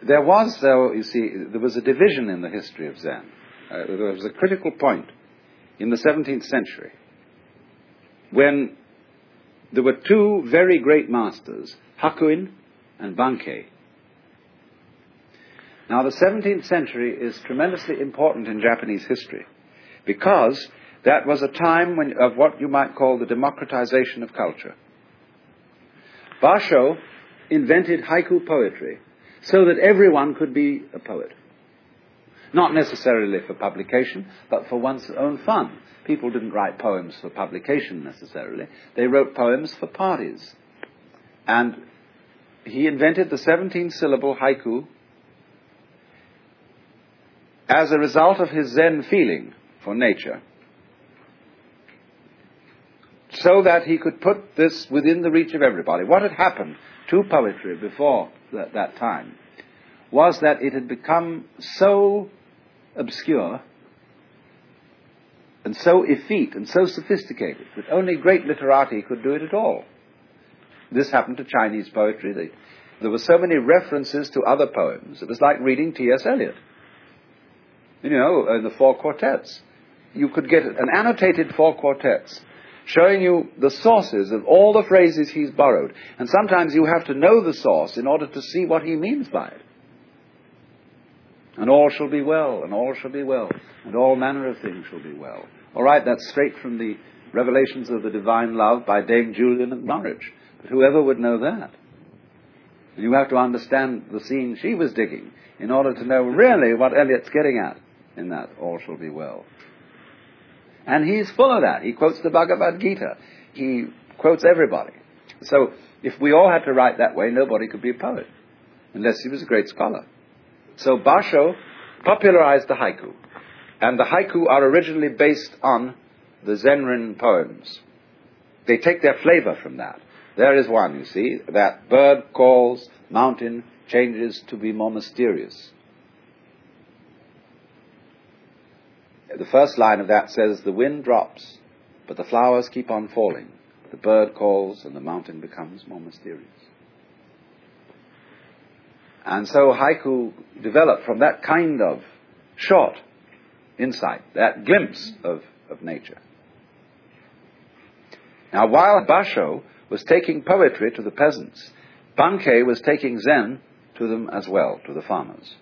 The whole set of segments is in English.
There was, though, you see, there was a division in the history of Zen. There was a critical point in the 17th century when there were two very great masters, Hakuin and Bankei. Now, the 17th century is tremendously important in Japanese history because that was a time of what you might call the democratization of culture. Basho invented haiku poetry so that everyone could be a poet. Not necessarily for publication, but for one's own fun. People didn't write poems for publication necessarily. They wrote poems for parties. And he invented the 17-syllable haiku as a result of his Zen feeling for nature, so that he could put this within the reach of everybody. What had happened to poetry before that time was that it had become so obscure and so effete and so sophisticated that only great literati could do it at all. This happened to Chinese poetry. There were so many references to other poems. It was like reading T.S. Eliot. You know, in the four quartets. You could get an annotated four quartets showing you the sources of all the phrases he's borrowed. And sometimes you have to know the source in order to see what he means by it. And all shall be well, and all shall be well, and all manner of things shall be well. All right, that's straight from the Revelations of the Divine Love by Dame Julian of Norwich. But whoever would know that? And you have to understand the scene she was digging in order to know really what Eliot's getting at in that all shall be well. And he's full of that. He quotes the Bhagavad Gita. He quotes everybody. So if we all had to write that way, nobody could be a poet, unless he was a great scholar. So Basho popularized the haiku. And the haiku are originally based on the Zenrin poems. They take their flavor from that. There is one, you see, that bird calls, mountain changes to be more mysterious. The first line of that says, the wind drops, but the flowers keep on falling. The bird calls and the mountain becomes more mysterious. And so haiku developed from that kind of short insight, that glimpse of nature. Now, while Basho was taking poetry to the peasants, Bankei was taking Zen to them as well, to the farmers.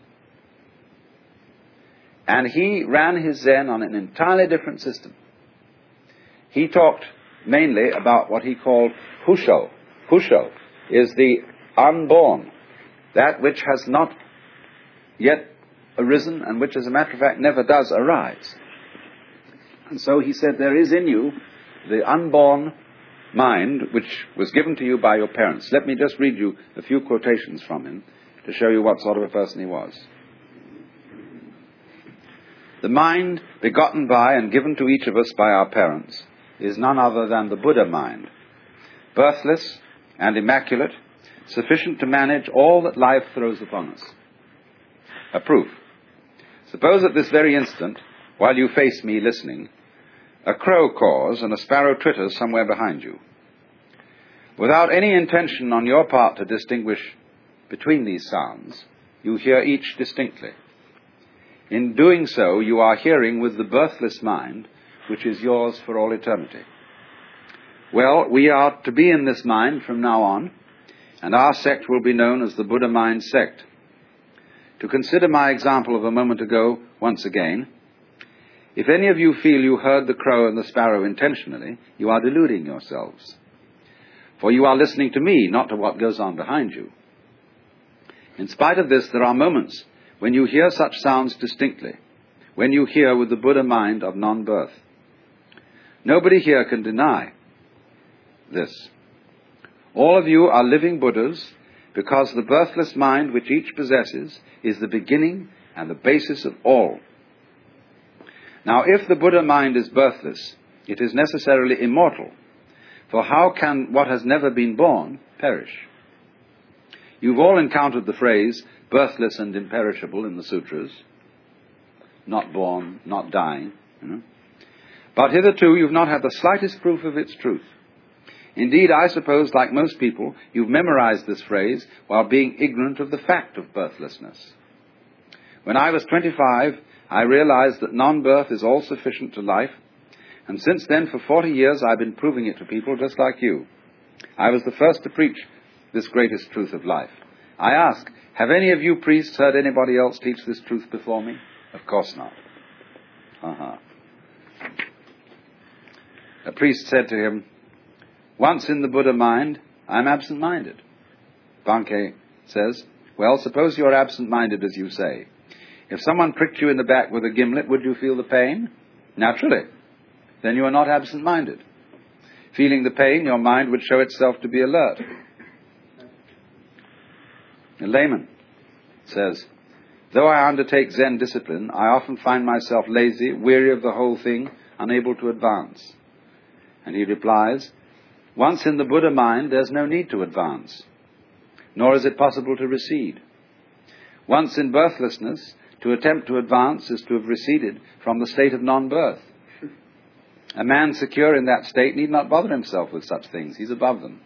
And he ran his Zen on an entirely different system. He talked mainly about what he called Husho. Husho is the unborn, that which has not yet arisen and which, as a matter of fact, never does arise. And so he said, there is in you the unborn mind which was given to you by your parents. Let me just read you a few quotations from him to show you what sort of a person he was. The mind begotten by and given to each of us by our parents is none other than the Buddha mind, birthless and immaculate, sufficient to manage all that life throws upon us. A proof. Suppose at this very instant, while you face me listening, a crow caws and a sparrow twitters somewhere behind you. Without any intention on your part to distinguish between these sounds, you hear each distinctly. In doing so, you are hearing with the birthless mind, which is yours for all eternity. Well, we are to be in this mind from now on, and our sect will be known as the Buddha Mind Sect. To consider my example of a moment ago once again, if any of you feel you heard the crow and the sparrow intentionally, you are deluding yourselves. For you are listening to me, not to what goes on behind you. In spite of this, there are moments when you hear such sounds distinctly, when you hear with the Buddha mind of non-birth. Nobody here can deny this. All of you are living Buddhas because the birthless mind which each possesses is the beginning and the basis of all. Now, if the Buddha mind is birthless, it is necessarily immortal, for how can what has never been born perish? You've all encountered the phrase, birthless and imperishable in the sutras. Not born, not dying. But hitherto you've not had the slightest proof of its truth. Indeed, I suppose, like most people, you've memorized this phrase while being ignorant of the fact of birthlessness. When I was 25, I realized that non-birth is all sufficient to life, and since then, for 40 years, I've been proving it to people just like you. I was the first to preach this greatest truth of life. I ask, have any of you priests heard anybody else teach this truth before me? Of course not. A priest said to him, once in the Buddha mind, I'm absent-minded. Bankei says, well, suppose you're absent-minded as you say. If someone pricked you in the back with a gimlet, would you feel the pain? Naturally. Then you are not absent-minded. Feeling the pain, your mind would show itself to be alert. A layman says, though I undertake Zen discipline, I often find myself lazy, weary of the whole thing, unable to advance. And he replies, once in the Buddha mind, there's no need to advance, nor is it possible to recede. Once in birthlessness, to attempt to advance is to have receded from the state of non-birth. A man secure in that state need not bother himself with such things. He's above them.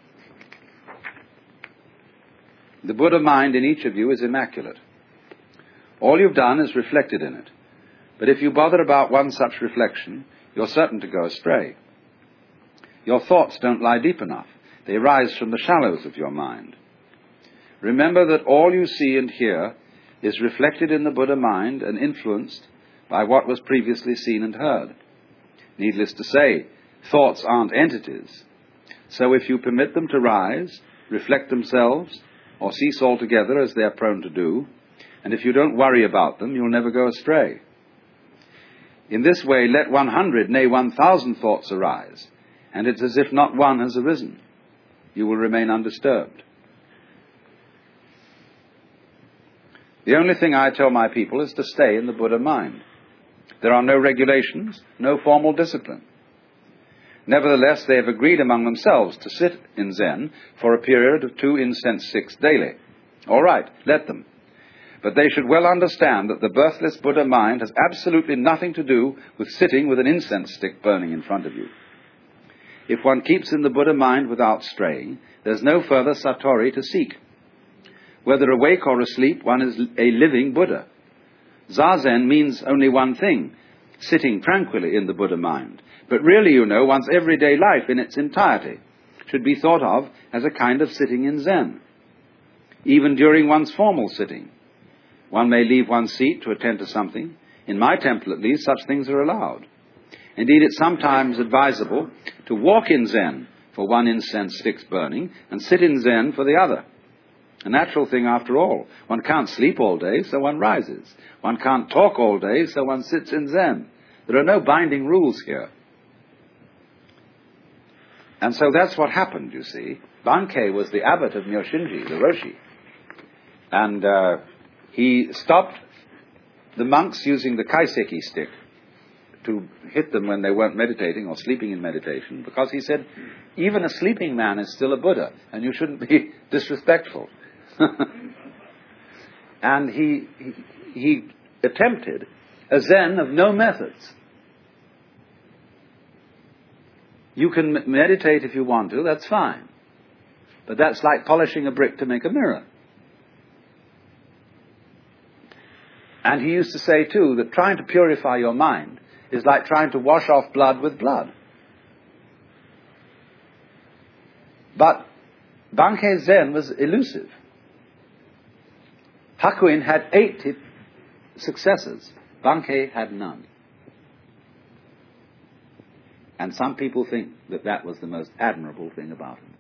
The Buddha mind in each of you is immaculate. All you've done is reflected in it. But if you bother about one such reflection, you're certain to go astray. Your thoughts don't lie deep enough. They rise from the shallows of your mind. Remember that all you see and hear is reflected in the Buddha mind and influenced by what was previously seen and heard. Needless to say, thoughts aren't entities. So if you permit them to rise, reflect themselves, or cease altogether as they are prone to do, and if you don't worry about them, you'll never go astray. In this way, let 100, nay 1,000 thoughts arise, and it's as if not one has arisen. You will remain undisturbed. The only thing I tell my people is to stay in the Buddha mind. There are no regulations, no formal discipline. Nevertheless, they have agreed among themselves to sit in Zen for a period of 2 incense sticks daily. All right, let them. But they should well understand that the birthless Buddha mind has absolutely nothing to do with sitting with an incense stick burning in front of you. If one keeps in the Buddha mind without straying, there's no further satori to seek. Whether awake or asleep, one is a living Buddha. Zazen means only one thing, sitting tranquilly in the Buddha mind. But really, you know, one's everyday life in its entirety should be thought of as a kind of sitting in Zen. Even during one's formal sitting, one may leave one's seat to attend to something. In my temple, at least, such things are allowed. Indeed, it's sometimes advisable to walk in Zen for one incense stick's burning and sit in Zen for the other. A natural thing after all. One can't sleep all day, so one rises. One can't talk all day, so one sits in Zen. There are no binding rules here. And so that's what happened, you see. Bankei was the abbot of Myoshinji, the Roshi. And he stopped the monks using the kaiseki stick to hit them when they weren't meditating or sleeping in meditation, because he said, even a sleeping man is still a Buddha, and you shouldn't be disrespectful. And he attempted a Zen of no methods. You can meditate if you want to, that's fine. But that's like polishing a brick to make a mirror. And he used to say, too, that trying to purify your mind is like trying to wash off blood with blood. But Bankei Zen was elusive. Hakuin had 80 successors. Bankei had none. And some people think that that was the most admirable thing about him.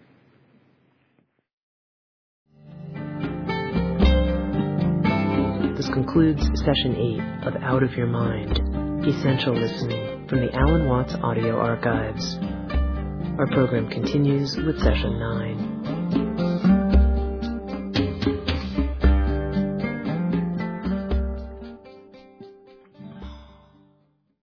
This concludes Session 8 of Out of Your Mind, Essential Listening from the Alan Watts Audio Archives. Our program continues with Session 9.